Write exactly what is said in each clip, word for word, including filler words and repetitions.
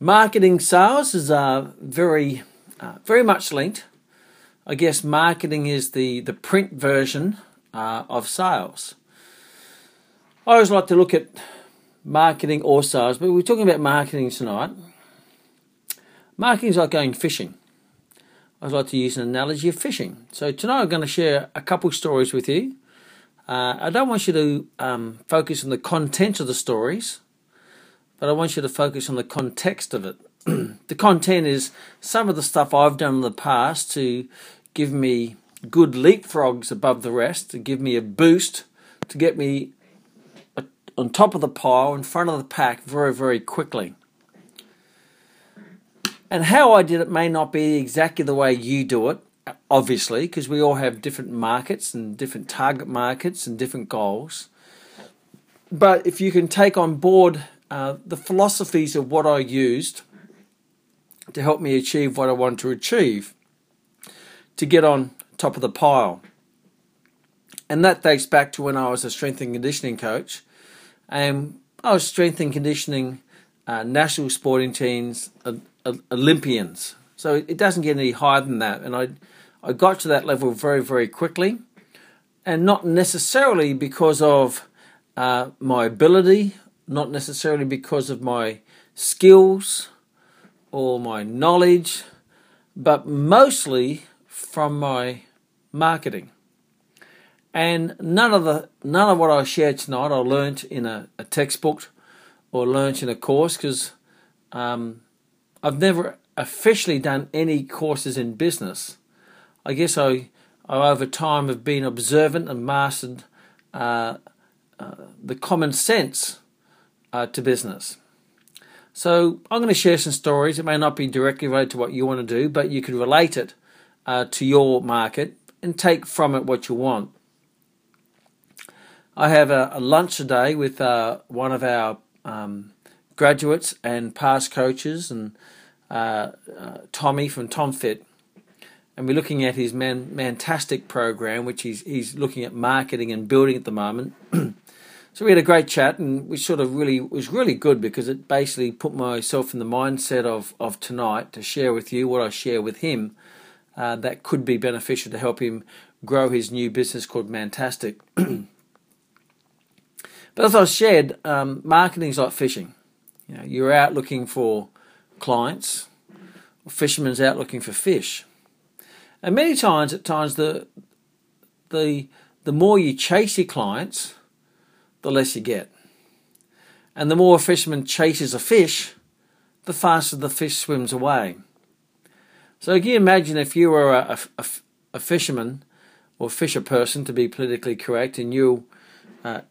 Marketing sales is uh, very, uh, very much linked. I guess marketing is the, the print version uh, of sales. I always like to look at marketing or sales, but we're talking about marketing tonight. Marketing is like going fishing. I like to use an analogy of fishing. So tonight I'm going to share a couple stories with you. Uh, I don't want you to um, focus on the content of the stories, but I want you to focus on the context of it. The content is some of the stuff I've done in the past to give me good leapfrogs above the rest, to give me a boost, to get me on top of the pile, in front of the pack very, very quickly. And how I did it may not be exactly the way you do it, obviously, because we all have different markets and different target markets and different goals. But if you can take on board uh, the philosophies of what I used to help me achieve what I wanted to achieve, to get on top of the pile. And that dates back to when I was a strength and conditioning coach. And I was strength and conditioning uh, national sporting teams, uh, uh, Olympians. So it doesn't get any higher than that. And I, I got to that level very, very quickly. And not necessarily because of uh, my ability, not necessarily because of my skills or my knowledge, but mostly from my marketing. And none of the none of what I shared tonight I learnt in a, a textbook or learnt in a course, because um, I've never officially done any courses in business. I guess I, I over time have been observant and mastered uh, uh, the common sense uh, to business. So I'm going to share some stories. It may not be directly related to what you want to do, but you can relate it uh, to your market and take from it what you want. I have a, a lunch today with uh, one of our um, graduates and past coaches, and uh, uh, Tommy from TomFit, and we're looking at his man, Mantastic program, which he's he's looking at marketing and building at the moment. So we had a great chat, and we sort of really it was really good because it basically put myself in the mindset of, of tonight to share with you what I share with him uh, that could be beneficial to help him grow his new business called Mantastic. But as I shared, um, marketing is like fishing. You know, you're out looking for clients, or fishermen's out looking for fish, and many times, at times, the the the more you chase your clients, the less you get. And the more a fisherman chases a fish, the faster the fish swims away. So can you imagine if you were a, a, a fisherman, or fisher person to be politically correct, and you uh,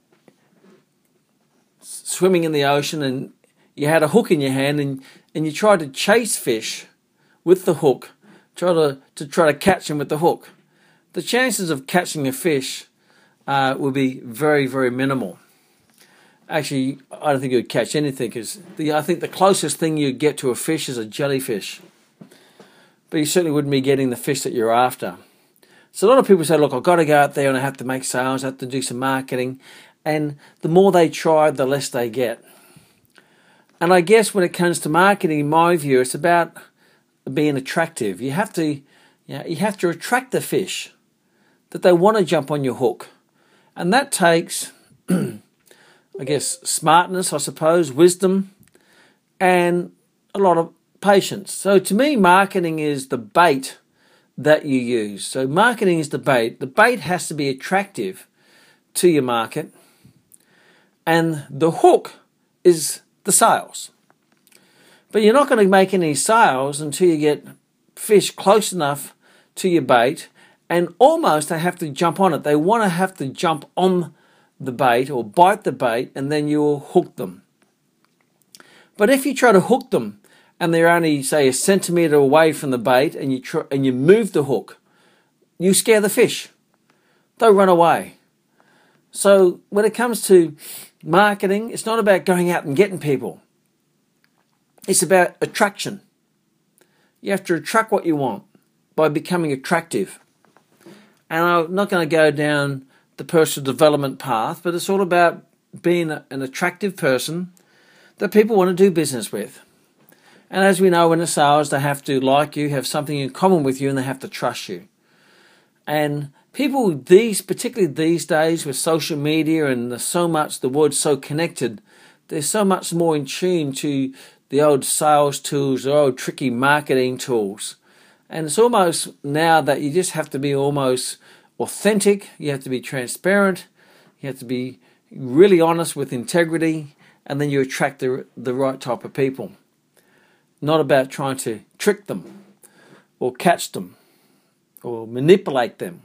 swimming in the ocean and you had a hook in your hand and, and you tried to chase fish with the hook, try to, to try to catch them with the hook. The chances of catching a fish uh, will be very, very minimal. Actually, I don't think you'd catch anything, because I think the closest thing you'd get to a fish is a jellyfish. But you certainly wouldn't be getting the fish that you're after. So a lot of people say, look, I've got to go out there and I have to make sales, I have to do some marketing. And the more they try, the less they get. And I guess when it comes to marketing, in my view, it's about being attractive. You have to, you know, you have to attract the fish, that they want to jump on your hook. And that takes, I guess, smartness, I suppose, wisdom, and a lot of patience. So to me, marketing is the bait that you use. So marketing is the bait. The bait has to be attractive to your market, and the hook is the sales. But you're not going to make any sales until you get fish close enough to your bait, and almost they have to jump on it. They want to have to jump on the bait or bite the bait, and then you'll hook them. But if you try to hook them and they're only, say, a centimetre away from the bait, and you try, and you move the hook, you scare the fish. They'll run away. So when it comes to marketing, it's not about going out and getting people. It's about attraction. You have to attract what you want by becoming attractive. And I'm not going to go down the personal development path, but it's all about being an attractive person that people want to do business with. And as we know in the sales, they have to like you, have something in common with you, and they have to trust you. And people these, particularly these days with social media and there's so much, the world's so connected, they're so much more in tune to the old sales tools, the old tricky marketing tools. And it's almost now that you just have to be almost authentic, you have to be transparent, you have to be really honest with integrity, and then you attract the, the right type of people. Not about trying to trick them or catch them or manipulate them.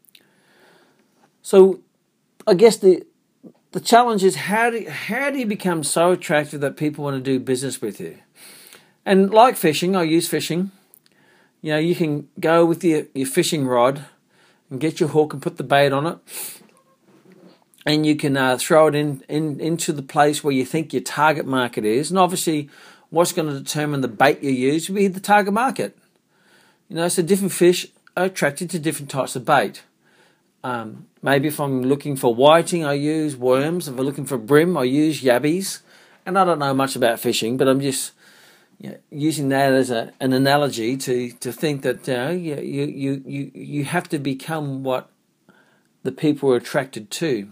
So I guess the the challenge is how do, how do you become so attractive that people want to do business with you? And like fishing, I use fishing. You know, you can go with your, your fishing rod and get your hook and put the bait on it. And you can uh, throw it in, in into the place where you think your target market is. And obviously, what's going to determine the bait you use will be the target market. You know, so different fish are attracted to different types of bait. Um, maybe if I'm looking for whiting, I use worms. If I'm looking for brim, I use yabbies. And I don't know much about fishing, but I'm just you know, using that as a, an analogy to, to think that uh, you, you, you, you have to become what the people are attracted to.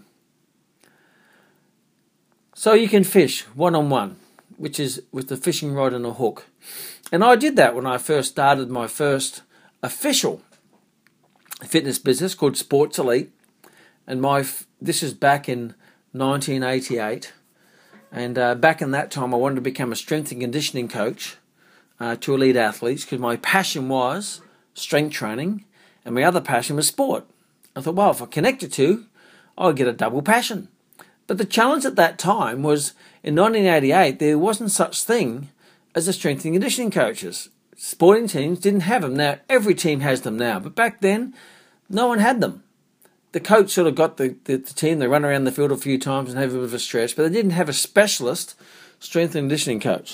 So you can fish one-on-one, which is with the fishing rod and a hook. And I did that when I first started my first official fitness business called Sports Elite. And my this is back in nineteen eighty-eight. And uh, back in that time, I wanted to become a strength and conditioning coach uh, to elite athletes because my passion was strength training and my other passion was sport. I thought, well, if I connect the two, I'll get a double passion. But the challenge at that time was in nineteen eighty-eight, there wasn't such thing as a strength and conditioning coaches. Sporting teams didn't have them. Now, every team has them now, but back then, no one had them. The coach sort of got the, the, the team, they run around the field a few times and have a bit of a stretch, but they didn't have a specialist strength and conditioning coach.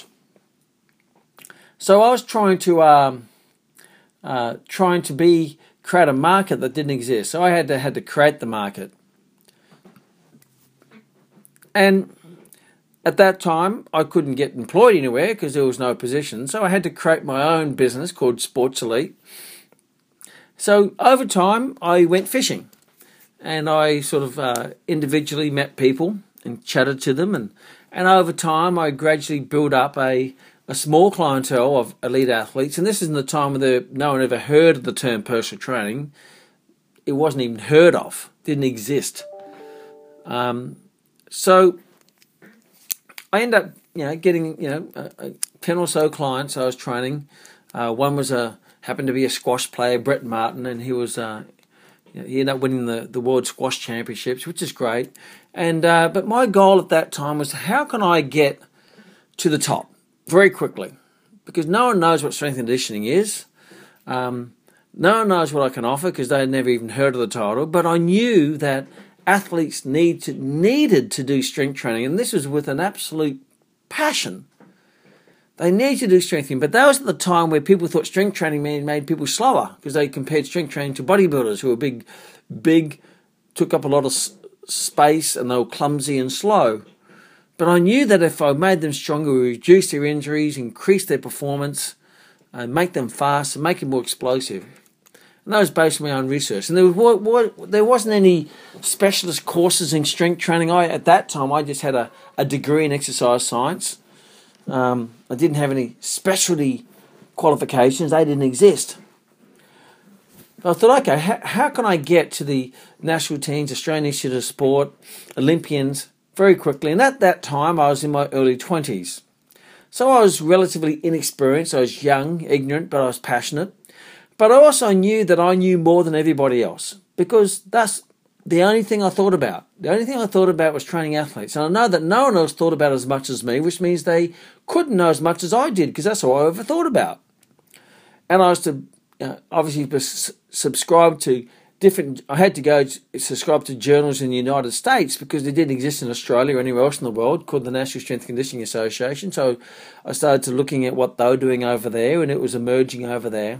So I was trying to um, uh, trying to be create a market that didn't exist. So I had to had to create the market. And at that time, I couldn't get employed anywhere because there was no position. So I had to create my own business called Sports Elite. So over time, I went fishing. And I sort of uh, individually met people and chatted to them. And, and over time, I gradually built up a, a small clientele of elite athletes. And this is in the time where no one ever heard of the term personal training. It wasn't even heard of. Didn't exist. Um, so I ended up, you know, getting, you know, a, a ten or so clients I was training. Uh, one was a happened to be a squash player, Brett Martin, and he was... Uh, He ended up winning the, the World Squash Championships, which is great. And uh, but my goal at that time was how can I get to the top very quickly? Because no one knows what strength and conditioning is. Um, no one knows what I can offer because they had never even heard of the title. But I knew that athletes need to, needed to do strength training. And this was with an absolute passion. They need to do strength training, but that was at the time where people thought strength training made, made people slower because they compared strength training to bodybuilders who were big, big, took up a lot of s- space and they were clumsy and slow. But I knew that if I made them stronger, we reduce their injuries, increase their performance, uh, make them fast, and make them more explosive. And that was based on my own research. And there, was, there wasn't any specialist courses in strength training. I At that time, I just had a, a degree in exercise science. Um, I didn't have any specialty qualifications. They didn't exist. I thought, okay, how, how can I get to the national teams, Australian Institute of Sport, Olympians very quickly? And at that time, I was in my early twenties. So I was relatively inexperienced. I was young, ignorant, but I was passionate. But I also knew that I knew more than everybody else because that's the only thing I thought about. The only thing I thought about was training athletes. And I know that no one else thought about as much as me, which means they couldn't know as much as I did because that's all I ever thought about. And I was to uh, obviously subscribe to different... I had to go subscribe to journals in the United States because they didn't exist in Australia or anywhere else in the world called the National Strength and Conditioning Association. So I started to looking at what they were doing over there and it was emerging over there.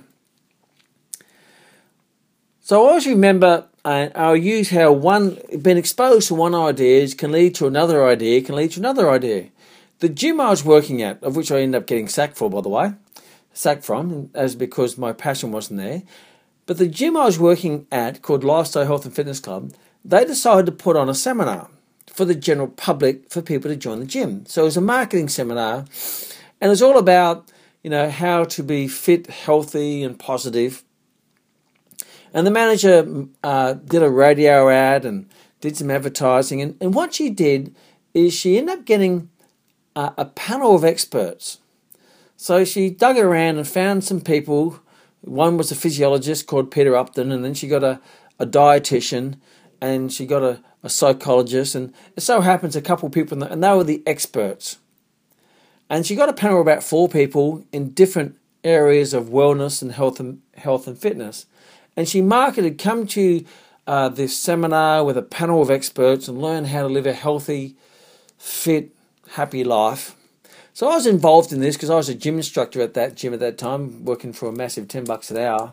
So I always remember... And I'll use how one being exposed to one idea can lead to another idea, can lead to another idea. The gym I was working at, of which I ended up getting sacked for, by the way, sacked from, as because my passion wasn't there. But the gym I was working at, called Lifestyle Health and Fitness Club, they decided to put on a seminar for the general public for people to join the gym. So it was a marketing seminar, and it was all about, you know, how to be fit, healthy, and positive. And the manager uh, did a radio ad and did some advertising. And, and what she did is she ended up getting uh, a panel of experts. So she dug around and found some people. One was a physiologist called Peter Upton, and then she got a, a dietitian, and she got a, a psychologist, and it so happens a couple of people, and they were the experts. And she got a panel of about four people in different areas of wellness and health and health and fitness. And she marketed, come to uh, this seminar with a panel of experts and learn how to live a healthy, fit, happy life. So I was involved in this because I was a gym instructor at that gym at that time, working for a massive ten bucks an hour.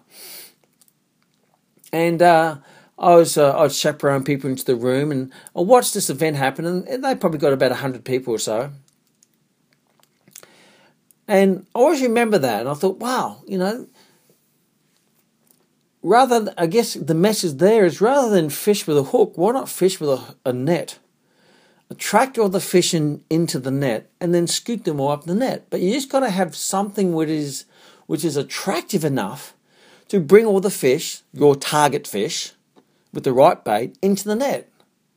And uh, I was uh, I'd chaperone people into the room, and I watched this event happen, and they probably got about one hundred people or so. And I always remember that, and I thought, wow, you know, rather, I guess the message there is, rather than fish with a hook, why not fish with a, a net? Attract all the fish in, into the net and then scoop them all up the net. But you just got to have something which is, which is attractive enough to bring all the fish, your target fish, with the right bait, into the net.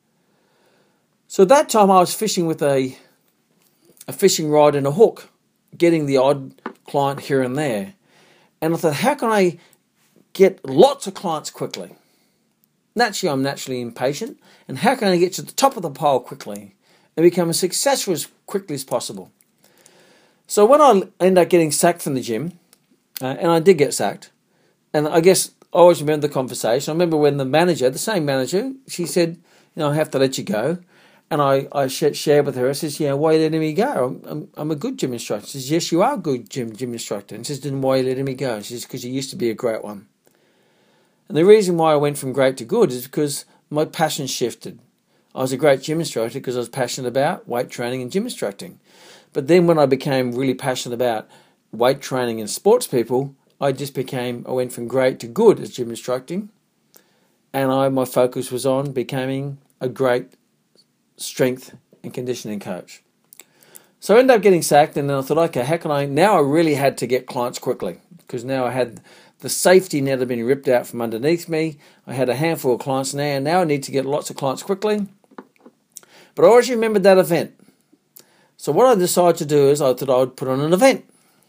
So at that time I was fishing with a, a fishing rod and a hook, getting the odd client here and there. And I thought, how can I get lots of clients quickly? Naturally, I'm naturally impatient. And how can I get to the top of the pile quickly and become as successful as quickly as possible? So when I ended up getting sacked from the gym, uh, and I did get sacked, and I guess I always remember the conversation. I remember when the manager, the same manager, she said, you know, I have to let you go. And I, I shared with her, I says, yeah, why are you letting me go? I'm, I'm, I'm a good gym instructor. She says, yes, you are a good gym, gym instructor. And she says, then why are you letting me go? She says, because you used to be a great one. And the reason why I went from great to good is because my passion shifted. I was a great gym instructor because I was passionate about weight training and gym instructing. But then when I became really passionate about weight training and sports people, I just became, I went from great to good as gym instructing. And I, my focus was on becoming a great strength and conditioning coach. So I ended up getting sacked, and then I thought, okay, how can I, now I really had to get clients quickly, because now I had the safety net had been ripped out from underneath me. I had a handful of clients now, and now I need to get lots of clients quickly. But I always remembered that event. So what I decided to do is I thought I would put on an event.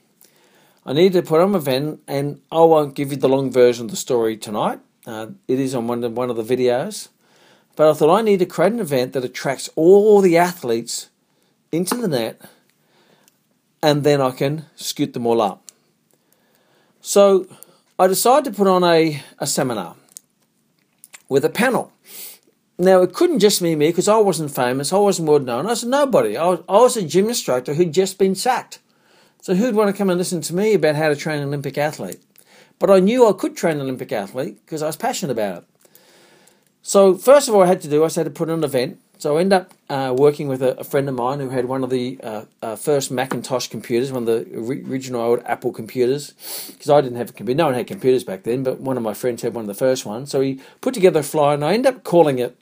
I needed to put on an event, and I won't give you the long version of the story tonight. Uh, it is on one of, one of the videos. But I thought I need to create an event that attracts all the athletes into the net, and then I can scoot them all up. So I decided to put on a, a seminar with a panel. Now, it couldn't just be me because I wasn't famous, I wasn't well known, I was nobody. I was, I was a gym instructor who'd just been sacked. So who'd want to come and listen to me about how to train an Olympic athlete? But I knew I could train an Olympic athlete because I was passionate about it. So first of all I had to do, I had to put on an event. So I ended up uh, working with a, a friend of mine who had one of the uh, uh, first Macintosh computers, one of the original old Apple computers, because I didn't have a computer. No one had computers back then, but one of my friends had one of the first ones. So he put together a flyer, and I ended up calling it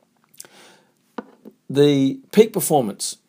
the Peak Performance.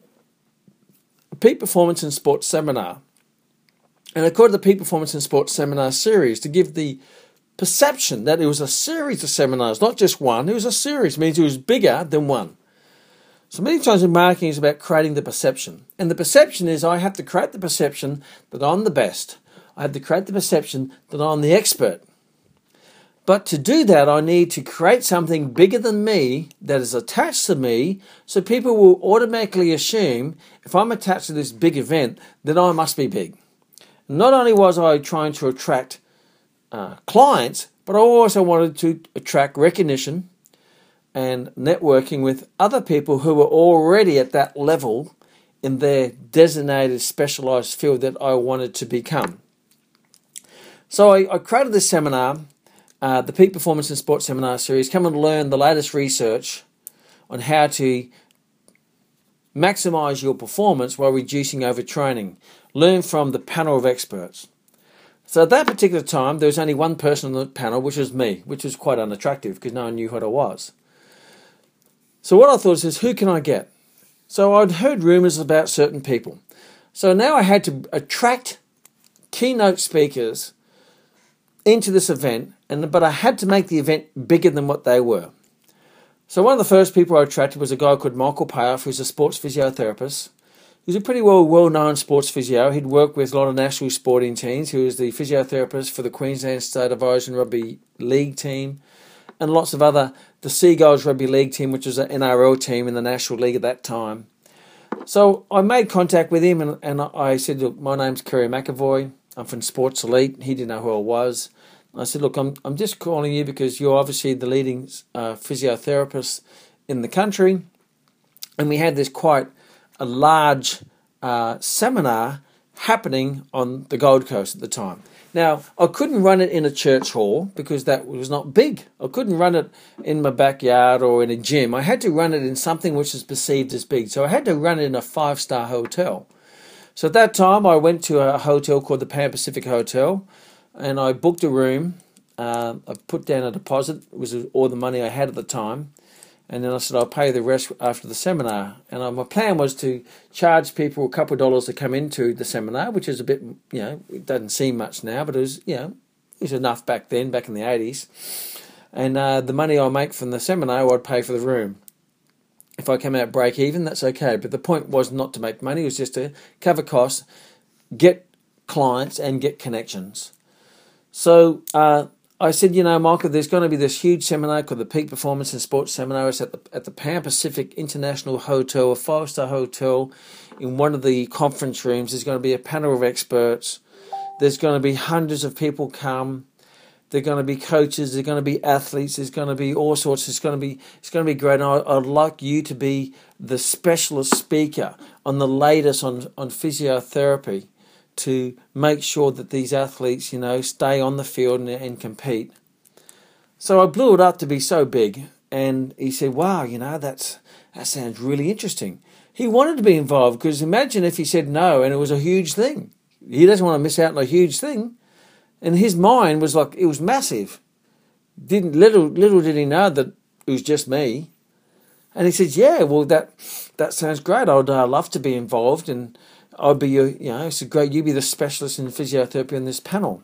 Peak Performance in Sports Seminar. And I called it the Peak Performance in Sports Seminar Series to give the perception that it was a series of seminars, not just one. It was a series. It means it was bigger than one. So many times in marketing is about creating the perception. And the perception is I have to create the perception that I'm the best. I have to create the perception that I'm the expert. But to do that, I need to create something bigger than me that is attached to me, so people will automatically assume if I'm attached to this big event, then I must be big. Not only was I trying to attract uh, clients, but I also wanted to attract recognition and networking with other people who were already at that level in their designated specialized field that I wanted to become. So I, I created this seminar, uh, the Peak Performance in Sports Seminar Series. Come and learn the latest research on how to maximise your performance while reducing overtraining. Learn from the panel of experts. So at that particular time, there was only one person on the panel, which was me, which was quite unattractive because no one knew what I was. So what I thought is, who can I get? So I'd heard rumours about certain people. So now I had to attract keynote speakers into this event, and but I had to make the event bigger than what they were. So one of the first people I attracted was a guy called Michael Payoff, who's a sports physiotherapist. He was a pretty well, well-known sports physio. He'd worked with a lot of national sporting teams. He was the physiotherapist for the Queensland State of Origin Rugby League team and lots of other, the Seagulls Rugby League team, which was an N R L team in the National League at that time. So I made contact with him and, and I said, look, my name's Kerry McAvoy. I'm from Sports Elite. He didn't know who I was. I said, look, I'm I'm just calling you because you're obviously the leading uh, physiotherapist in the country. And we had this quite a large uh, seminar happening on the Gold Coast at the time. Now, I couldn't run it in a church hall because that was not big. I couldn't run it in my backyard or in a gym. I had to run it in something which is perceived as big. So I had to run it in a five-star hotel. So at that time, I went to a hotel called the Pan Pacific Hotel, and I booked a room. Uh, I put down a deposit. It was all the money I had at the time. And then I said, I'll pay the rest after the seminar. And uh, my plan was to charge people a couple of dollars to come into the seminar, which is a bit, you know, it doesn't seem much now, but it was, you know, it was enough back then, back in the eighties. And uh, the money I make from the seminar, I'd pay for the room. If I came out break even, that's okay. But the point was not to make money. It was just to cover costs, get clients, and get connections. So uh, I said, you know, Michael, there's going to be this huge seminar called the Peak Performance and Sports Seminar. It's at the, at the Pan Pacific International Hotel, a five-star hotel. In one of the conference rooms, there's going to be a panel of experts. There's going to be hundreds of people come. They're going to be coaches. They're going to be athletes. There's going to be all sorts. It's going to be it's going to be great. And I, I'd like you to be the specialist speaker on the latest on, on physiotherapy to make sure that these athletes, you know, stay on the field and, and compete. So I blew it up to be so big. And he said, wow, you know, that's that sounds really interesting. He wanted to be involved because imagine if he said no and it was a huge thing. He doesn't want to miss out on a huge thing. And his mind was like, it was massive. Didn't little little did he know that it was just me. And he said, yeah, well, that that sounds great. I'd uh, love to be involved. And I'd be, your, you know, it's great. You'd be the specialist in physiotherapy on this panel.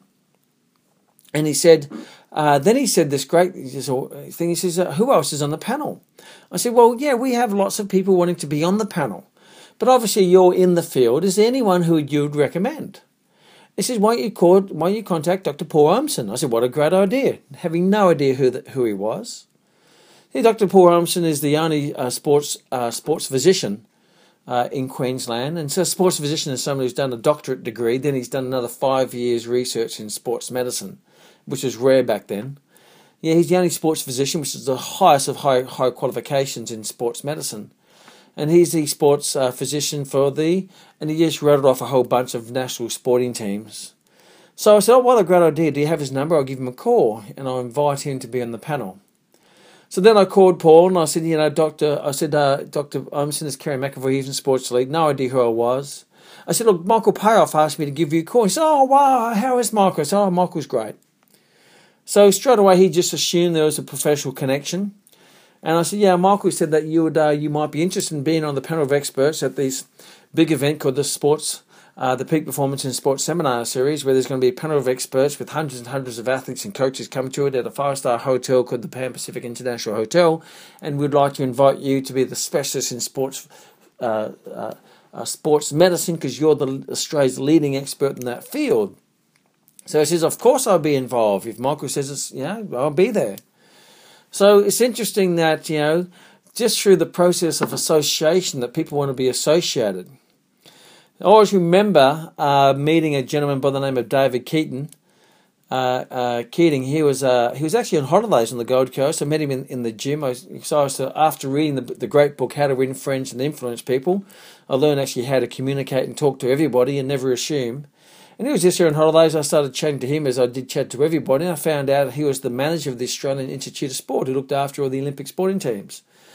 And he said, uh, then he said this great thing. He says, uh, who else is on the panel? I said, well, yeah, we have lots of people wanting to be on the panel. But obviously you're in the field. Is there anyone who you'd recommend? He says, why don't you call, why don't you contact Doctor Paul Olmsson? I said, what a great idea. Having no idea who the, who he was. Hey, Doctor Paul Olmsson is the only uh, sports uh, sports physician uh, in Queensland. And so a sports physician is someone who's done a doctorate degree. Then he's done another five years research in sports medicine, which was rare back then. Yeah, he's the only sports physician, which is the highest of high, high qualifications in sports medicine. And he's the sports uh, physician for the, and he just rattled off a whole bunch of national sporting teams. So I said, oh, what a great idea. Do you have his number? I'll give him a call and I'll invite him to be on the panel. So then I called Paul and I said, you know, Doctor, I said, uh, Doctor Olmsson is Kerry McAvoy, he's in Sports Elite. No idea who I was. I said, look, Michael Payoff asked me to give you a call. He said, oh, wow, how is Michael? I said, oh, Michael's great. So straight away he just assumed there was a professional connection. And I said, yeah, Michael said that you would, uh, you might be interested in being on the panel of experts at this big event called the Sports, uh, the Peak Performance and Sports Seminar Series, where there's going to be a panel of experts with hundreds and hundreds of athletes and coaches coming to it at a five-star hotel called the Pan Pacific International Hotel. And we'd like to invite you to be the specialist in sports, uh, uh, uh, sports medicine, because you're the Australia's leading expert in that field. So he says, of course I'll be involved. If Michael says it's, you know, I'll be there. So it's interesting that, you know, just through the process of association that people want to be associated. I always remember uh, meeting a gentleman by the name of David Keating. Uh, uh, Keating, he was uh, he was actually on holidays on the Gold Coast. I met him in, in the gym. I was, so I was, uh, after reading the, the great book, How to Win Friends and Influence People, I learned actually how to communicate and talk to everybody and never assume. And he was just here on holidays. I started chatting to him as I did chat to everybody. And I found out he was the manager of the Australian Institute of Sport who looked after all the Olympic sporting teams.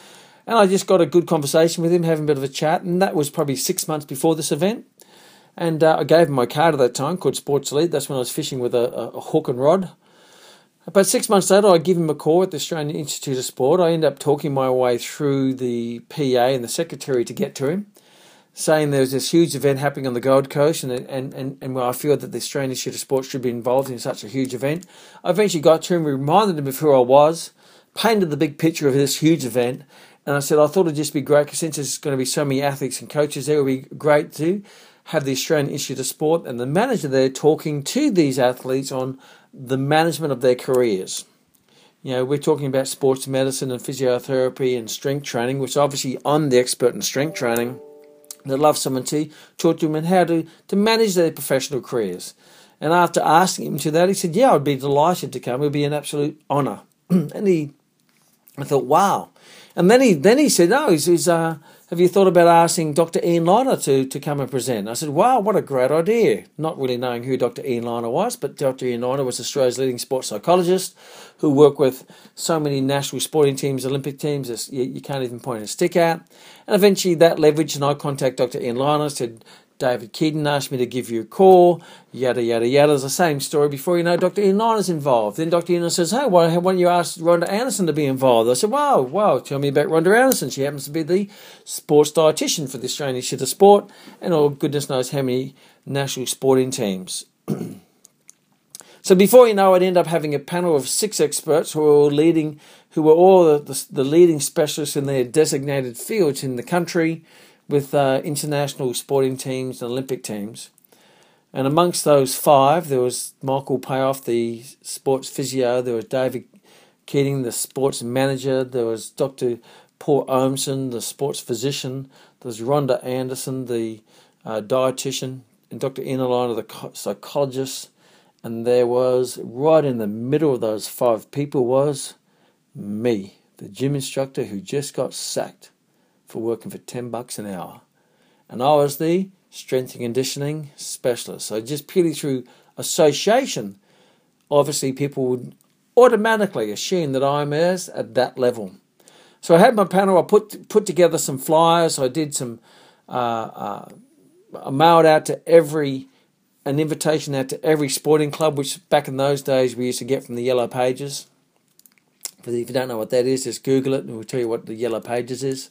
And I just got a good conversation with him, having a bit of a chat, and that was probably six months before this event. And uh, I gave him my card at that time, called Sports Elite. That's when I was fishing with a, a, a hook and rod. About six months later, I give him a call at the Australian Institute of Sport. I end up talking my way through the P A and the secretary to get to him, saying there's this huge event happening on the Gold Coast, and and, and, and where I feel that the Australian Institute of Sport should be involved in such a huge event. I eventually got to him, reminded him of who I was, painted the big picture of this huge event, and I said I thought it'd just be great, because since there's going to be so many athletes and coaches there, it would be great to have the Australian Institute of Sport and the manager there talking to these athletes on the management of their careers. You know, we're talking about sports medicine and physiotherapy and strength training, which obviously I'm the expert in strength training. And I'd love someone to talk to them on how to, to manage their professional careers. And after asking him to that, he said, yeah, I'd be delighted to come. It would be an absolute honour. And he, I thought, wow. And then he then he said, no, he's, he's uh, have you thought about asking Doctor Ian Liner to, to come and present? I said, wow, what a great idea. Not really knowing who Doctor Ian Liner was, but Doctor Ian Liner was Australia's leading sports psychologist who worked with so many national sporting teams, Olympic teams, you, you can't even point a stick at. And eventually that leveraged, and I contacted Doctor Ian Liner, said, David Keaton asked me to give you a call, yada, yada, yada. It's the same story. Before you know, Doctor Ian Liner's involved. Then Doctor Ian says, hey, why, why don't you ask Rhonda Anderson to be involved? I said, wow, wow, tell me about Rhonda Anderson. She happens to be the sports dietitian for the Australian Institute of Sport, and oh, goodness knows how many national sporting teams. So before you know, I'd end up having a panel of six experts who were all leading, who were all the, the, the leading specialists in their designated fields in the country, with uh, international sporting teams and Olympic teams. And amongst those five, there was Michael Payoff, the sports physio, there was David Keating, the sports manager, there was Doctor Paul Ohmson, the sports physician, there was Rhonda Anderson, the uh, dietitian, and Doctor Ian Liner, the psychologist. And there was, right in the middle of those five people, was me, the gym instructor who just got sacked for working for ten bucks an hour. And I was the strength and conditioning specialist. So just purely through association, obviously people would automatically assume that I'm as at that level. So I had my panel, I put put together some flyers, I did some, uh, uh, I mailed out to every, an invitation out to every sporting club, which back in those days we used to get from the Yellow Pages. If you don't know what that is, just Google it and we'll tell you what the Yellow Pages is.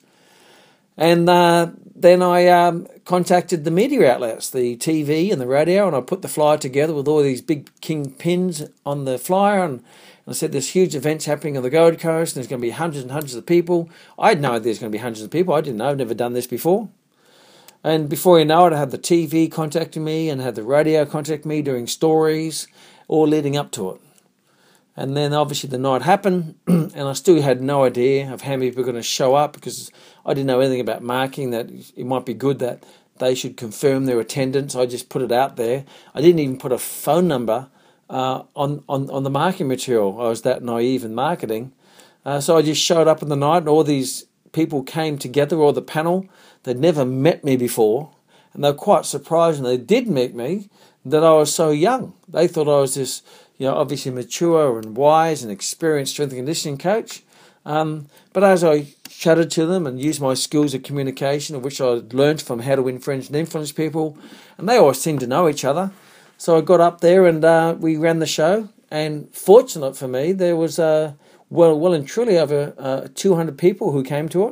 And uh, then I um, contacted the media outlets, the T V and the radio, and I put the flyer together with all these big king pins on the flyer. And, and I said, there's huge events happening on the Gold Coast, and there's going to be hundreds and hundreds of people. I had no idea there's going to be hundreds of people. I didn't know. I've never done this before. And before you know it, I had the T V contacting me and had the radio contact me doing stories, all leading up to it. And then obviously the night happened, and I still had no idea of how many people were going to show up, because I didn't know anything about marketing, that it might be good that they should confirm their attendance. I just put it out there. I didn't even put a phone number uh, on, on, on the marketing material. I was that naive in marketing. Uh, so I just showed up in the night, and all these people came together, or the panel. They'd never met me before, and they were quite surprised, and they did meet me, that I was so young. They thought I was this, you know, obviously mature and wise and experienced strength and conditioning coach. Um, but as I chatted to them and used my skills of communication, of which I learned from How to Win Friends and Influence People, and they all seemed to know each other. So I got up there and uh, we ran the show. And fortunate for me, there was uh, well, well and truly over uh, two hundred people who came to it.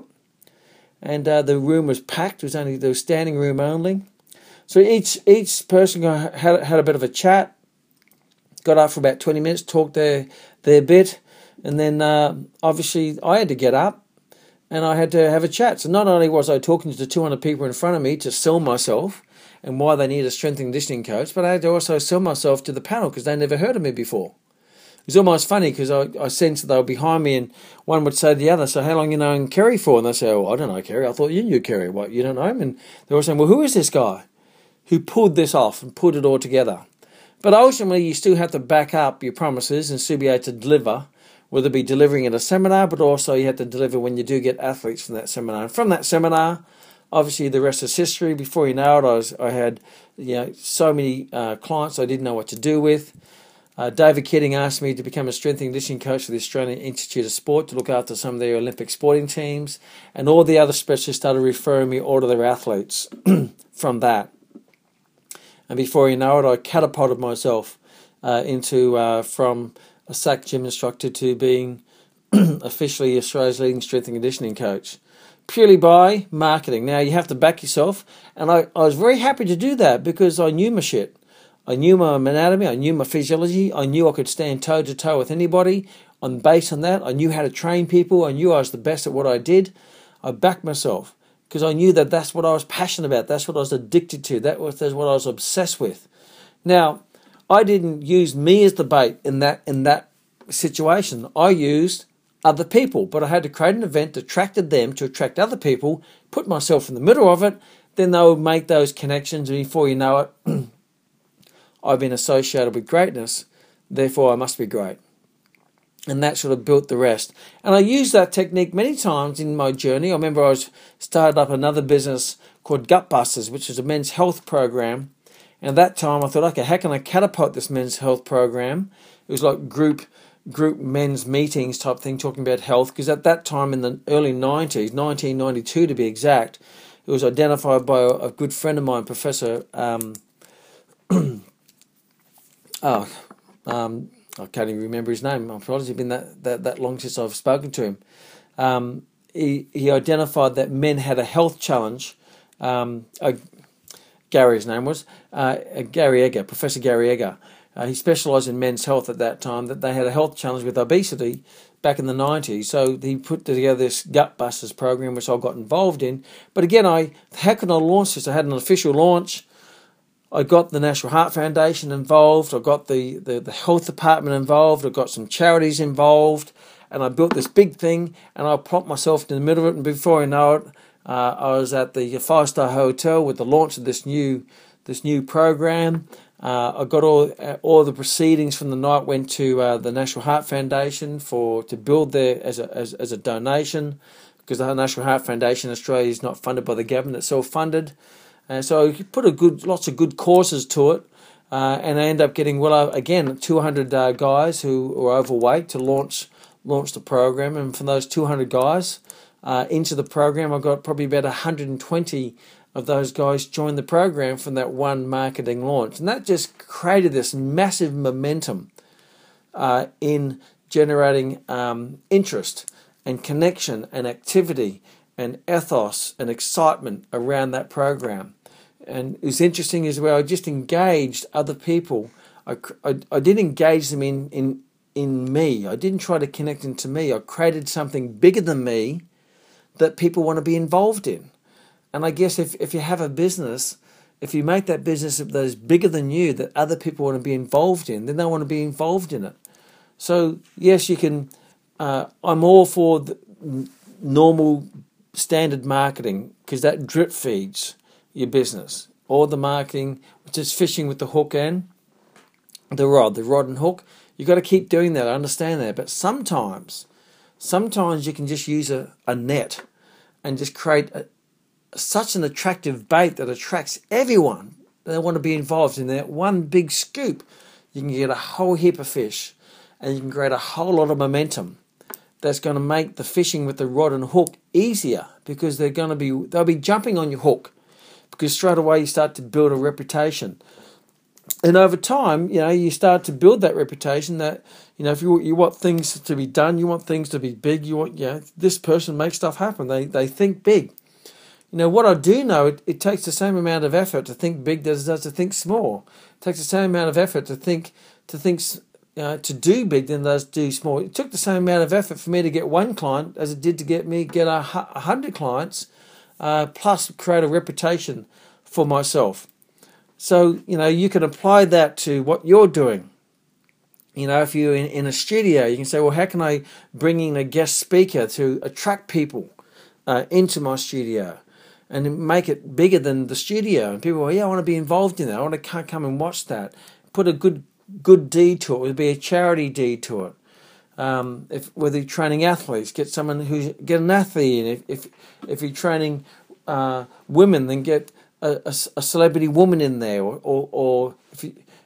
And uh, the room was packed. It was only there was standing room only. So each each person had had a bit of a chat. Got up for about twenty minutes, talked their their bit, and then uh, obviously I had to get up and I had to have a chat. So not only was I talking to the two hundred people in front of me to sell myself and why they need a strength and conditioning coach, but I had to also sell myself to the panel because they never heard of me before. It was almost funny because I, I sensed that they were behind me, and one would say to the other, so how long you known Kerry for? And they say, oh, I don't know Kerry. I thought you knew Kerry. What, you don't know him? And they were saying, well, who is this guy who pulled this off and put it all together? But ultimately, you still have to back up your promises and still be able to deliver, whether it be delivering at a seminar, but also you have to deliver when you do get athletes from that seminar. And from that seminar, obviously the rest is history. Before you know it, I, was, I had you know so many uh, clients I didn't know what to do with. Uh, David Keating asked me to become a strength and conditioning coach for the Australian Institute of Sport to look after some of their Olympic sporting teams, and all the other specialists started referring me all to their athletes from that. And before you know it, I catapulted myself uh, into uh, from a S A C gym instructor to being officially Australia's leading strength and conditioning coach, purely by marketing. Now, you have to back yourself, and I, I was very happy to do that because I knew my shit. I knew my anatomy, I knew my physiology, I knew I could stand toe-to-toe with anybody. On based on that, I knew how to train people, I knew I was the best at what I did. I backed myself because I knew that that's what I was passionate about, that's what I was addicted to, that was that's what I was obsessed with. Now, I didn't use me as the bait in that in that situation. I used other people, but I had to create an event that attracted them to attract other people, put myself in the middle of it, then they would make those connections, and before you know it, I've been associated with greatness, therefore I must be great. And that sort of built the rest. And I used that technique many times in my journey. I remember I was started up another business called Gutbusters, which was a men's health program. And at that time I thought, okay, how can I catapult this men's health program? It was like group group men's meetings type thing, talking about health, because at that time in the early nineties, nineteen ninety-two to be exact, it was identified by a, a good friend of mine, Professor... Um, Oh, um, I can't even remember his name. I'm probably been that, that, that long since I've spoken to him. Um, he he identified that men had a health challenge. Um, uh, Gary's name was uh, Gary Egger, Professor Gary Egger. Uh, he specialised in men's health at that time. That they had a health challenge with obesity back in the nineties. So he put together this Gutbusters program, which I got involved in. But again, I how can I launch this? I had an official launch. I got the National Heart Foundation involved, I got the, the, the health department involved, I got some charities involved, and I built this big thing, and I plopped myself in the middle of it, and before I know it, uh, I was at the five-star hotel with the launch of this new this new program. Uh, I got all all the proceedings from the night went to uh, the National Heart Foundation for to build there as a as, as a donation, because the National Heart Foundation in Australia is not funded by the government, it's self-funded. And so you put a good, lots of good courses to it, uh, and I end up getting well again two hundred uh, guys who were overweight to launch launch the program. And from those two hundred guys uh, into the program, I got probably about one hundred twenty of those guys joined the program from that one marketing launch, and that just created this massive momentum uh, in generating um, interest and connection and activity and ethos and excitement around that program. And it was interesting as well, I just engaged other people. I, I, I didn't engage them in, in, in me. I didn't try to connect them to me. I created something bigger than me that people want to be involved in. And I guess if, if you have a business, if you make that business that is bigger than you, that other people want to be involved in, then they want to be involved in it. So, yes, you can... Uh, I'm all for the normal standard marketing, because that drip feeds your business. All the marketing, which is fishing with the hook and the rod, the rod and hook, you've got to keep doing that. I understand that. But sometimes, sometimes you can just use a, a net and just create a, such an attractive bait that attracts everyone. They want to be involved in that one big scoop. You can get a whole heap of fish, and you can create a whole lot of momentum. That's going to make the fishing with the rod and hook easier, because they're going to be they'll be jumping on your hook, because straight away you start to build a reputation, and over time, you know, you start to build that reputation that, you know, if you you want things to be done, you want things to be big, you want, you know, this person makes stuff happen. They they think big. You know what I do know, it, it takes the same amount of effort to think big as it does to think small. It takes the same amount of effort to think to think. Uh, to do big than does do small. It took the same amount of effort for me to get one client as it did to get me get a, a hundred clients, uh, plus create a reputation for myself. So, you know, you can apply that to what you're doing. You know, if you're in, in a studio, you can say, well, how can I bring in a guest speaker to attract people uh, into my studio and make it bigger than the studio? And people go, yeah, I want to be involved in that. I want to come and watch that. Put a good good deed to it. It would be a charity deed to it. Um, if whether you're training athletes, get someone who's get an athlete in. If if if you're training uh, women, then get a, a, a celebrity woman in there, or or, or if you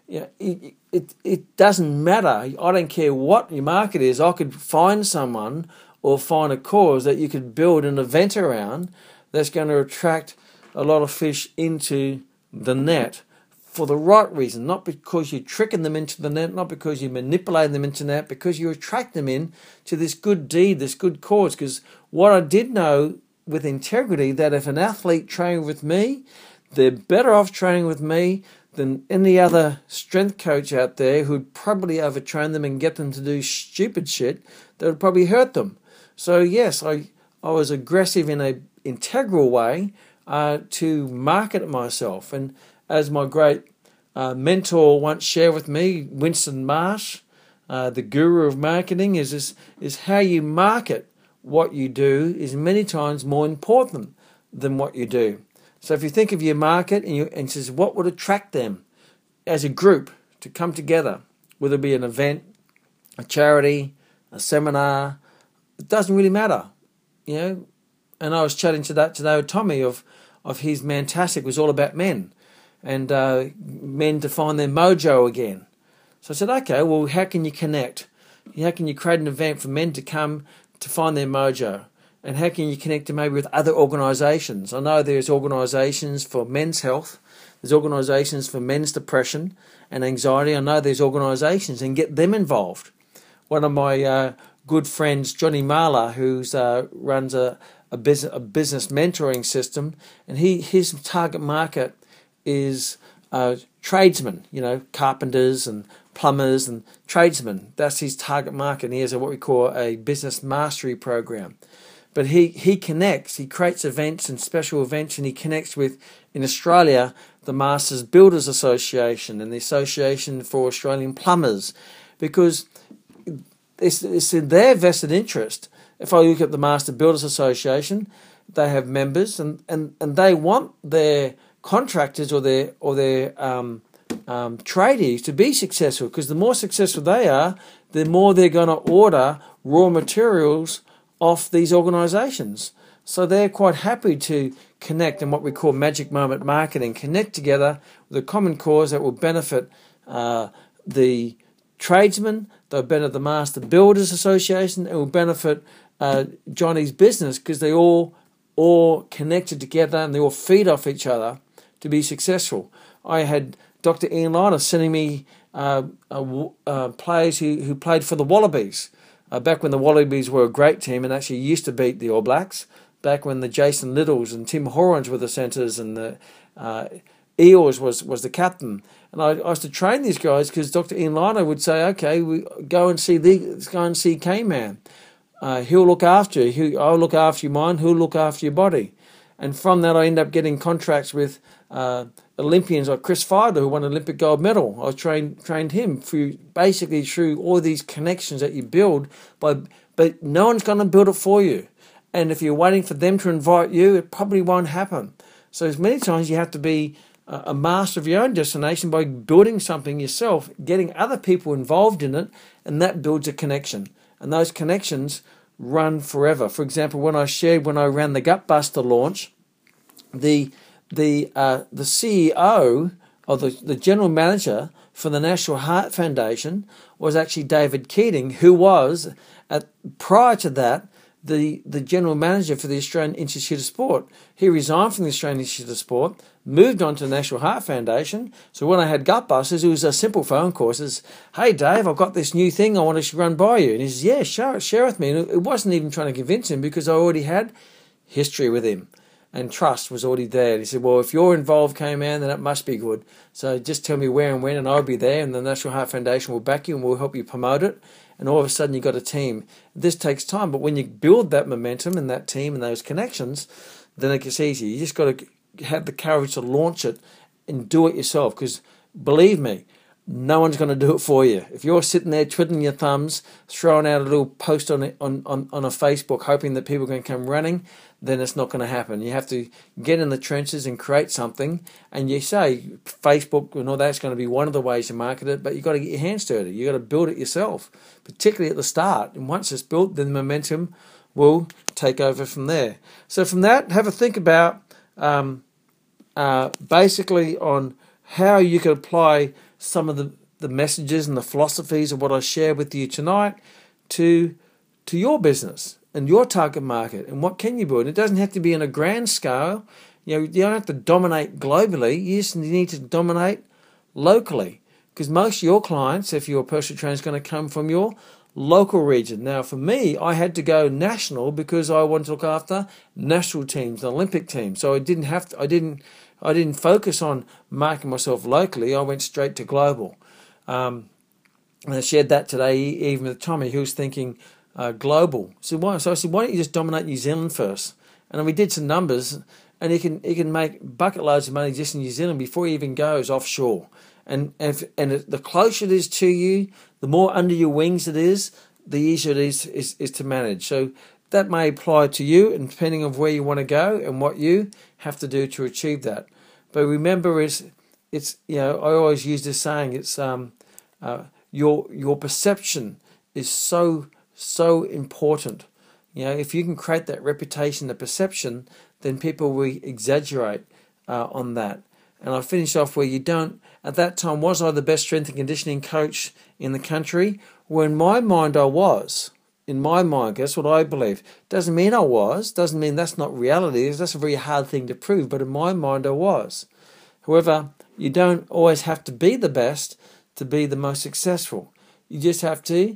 you know, it, it, it doesn't matter. I don't care what your market is. I could find someone or find a cause that you could build an event around that's going to attract a lot of fish into the net for the right reason, not because you're tricking them into the net, not because you're manipulating them into the net, because you attract them in to this good deed, this good cause. Because what I did know with integrity, that if an athlete trained with me, they're better off training with me than any other strength coach out there who'd probably overtrain them and get them to do stupid shit that would probably hurt them. So yes, I, I was aggressive in a integral way uh, to market myself. And as my great uh, mentor once shared with me, Winston Marsh, uh, the guru of marketing, is, is is how you market what you do is many times more important than what you do. So if you think of your market and you and says what would attract them as a group to come together, whether it be an event, a charity, a seminar, it doesn't really matter, you know. And I was chatting to that today with Tommy of of his Mantastic was all about men and uh, men to find their mojo again. So I said, okay, well, how can you connect? How can you create an event for men to come to find their mojo? And how can you connect it maybe with other organisations? I know there's organisations for men's health. There's organisations for men's depression and anxiety. I know there's organisations, and get them involved. One of my uh, good friends, Johnny Marler, who uh, runs a, a, business, a business mentoring system, and he his target market is uh, tradesmen, you know, carpenters and plumbers and tradesmen. That's his target market. And he has a, what we call a business mastery program. But he, he connects, he creates events and special events, and he connects with, in Australia, the Masters Builders Association and the Association for Australian Plumbers, because it's, it's in their vested interest. If I look at the Master Builders Association, they have members, and, and, and they want their contractors or their or their um, um, tradies to be successful, because the more successful they are, the more they're going to order raw materials off these organisations. So they're quite happy to connect in what we call magic moment marketing, connect together with a common cause that will benefit uh, the tradesmen, they'll benefit the Master Builders Association, it will benefit uh, Johnny's business, because they all all connected together and they all feed off each other to be successful. I had Doctor Ian Liner sending me uh, uh, uh, players who, who played for the Wallabies. Uh, back when the Wallabies were a great team and actually used to beat the All Blacks, back when the Jason Littles and Tim Horrons were the centres and the uh, Eels was, was the captain. And I, I used to train these guys because Doctor Ian Liner would say, okay, we go and see the, let's go and see K-Man. Uh, he'll look after you. He'll, I'll look after your mind. He'll look after your body. And from that, I end up getting contracts with uh, Olympians like Chris Fidler, who won an Olympic gold medal. I trained trained him through basically through all these connections that you build. By, but no one's going to build it for you. And if you're waiting for them to invite you, it probably won't happen. So as many times you have to be a, a master of your own destination by building something yourself, getting other people involved in it, and that builds a connection. And those connections run forever. For example, when I shared when I ran the Gutbuster launch, the the uh, the C E O or the, the general manager for the National Heart Foundation was actually David Keating, who was at prior to that the the general manager for the Australian Institute of Sport. He resigned from the Australian Institute of Sport, moved on to the National Heart Foundation. So when I had Gutbusters, it was a simple phone call. It says, hey, Dave, I've got this new thing I want to run by you. And he says, yeah, share, share with me. And it wasn't even trying to convince him, because I already had history with him and trust was already there. And he said, well, if you're involved, K-Man, then it must be good. So just tell me where and when, and I'll be there, and the National Heart Foundation will back you and we'll help you promote it. And all of a sudden you've got a team. This takes time, but when you build that momentum and that team and those connections, then it gets easy. You just got to have the courage to launch it and do it yourself, because believe me, no one's going to do it for you. If you're sitting there twiddling your thumbs, throwing out a little post on, it, on, on, on a Facebook hoping that people are going to come running, then it's not going to happen. You have to get in the trenches and create something. And you say Facebook and all that's going to be one of the ways to market it, but you've got to get your hands dirty. You've got to build it yourself, particularly at the start. And once it's built, then the momentum will take over from there. So from that, have a think about um, uh, basically on how you can apply some of the, the messages and the philosophies of what I share with you tonight to to your business and your target market, and what can you build. It doesn't have to be on a grand scale. You know, you don't have to dominate globally. You just need to dominate locally, because most of your clients, if you're a personal trainer, is going to come from your local region. Now, for me, I had to go national because I wanted to look after national teams, Olympic teams. So I didn't have to. I didn't. I didn't focus on marketing myself locally. I went straight to global. Um, and I shared that today, even with Tommy, who was thinking uh, global. So why? So I said, why don't you just dominate New Zealand first? And then we did some numbers, and he can he can make bucket loads of money just in New Zealand before he even goes offshore. And and, if, and the closer it is to you, the more under your wings it is, the easier it is, is, is to manage. So that may apply to you, and depending on where you want to go and what you have to do to achieve that. But remember, it's, it's you know, I always use this saying, it's um, uh, your your perception is so, so important. You know, if you can create that reputation, the perception, then people will exaggerate uh, on that. And I finish off where you don't, at that time, was I the best strength and conditioning coach in the country? Well, in my mind, I was. In my mind, that's what I believe. Doesn't mean I was. Doesn't mean that's not reality. That's a very hard thing to prove. But in my mind, I was. However, you don't always have to be the best to be the most successful. You just have to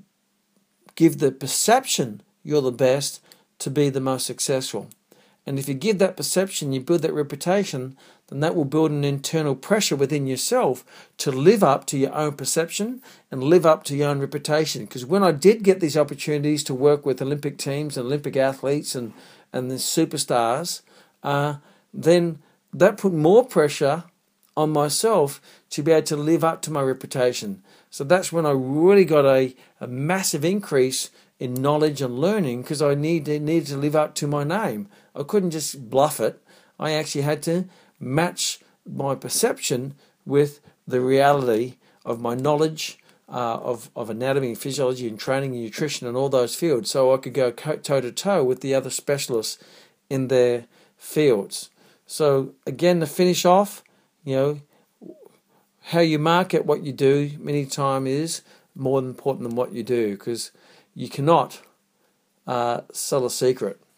give the perception you're the best to be the most successful. And if you give that perception, you build that reputation, then that will build an internal pressure within yourself to live up to your own perception and live up to your own reputation. Because when I did get these opportunities to work with Olympic teams and Olympic athletes and, and the superstars, uh, then that put more pressure on myself to be able to live up to my reputation. So that's when I really got a, a massive increase in knowledge and learning, because I needed, needed to live up to my name. I couldn't just bluff it. I actually had to match my perception with the reality of my knowledge uh, of, of anatomy, physiology, and training and nutrition and all those fields, so I could go toe-to-toe with the other specialists in their fields. So again, to finish off, you know, how you market what you do many times is more important than what you do, because you cannot uh, sell a secret.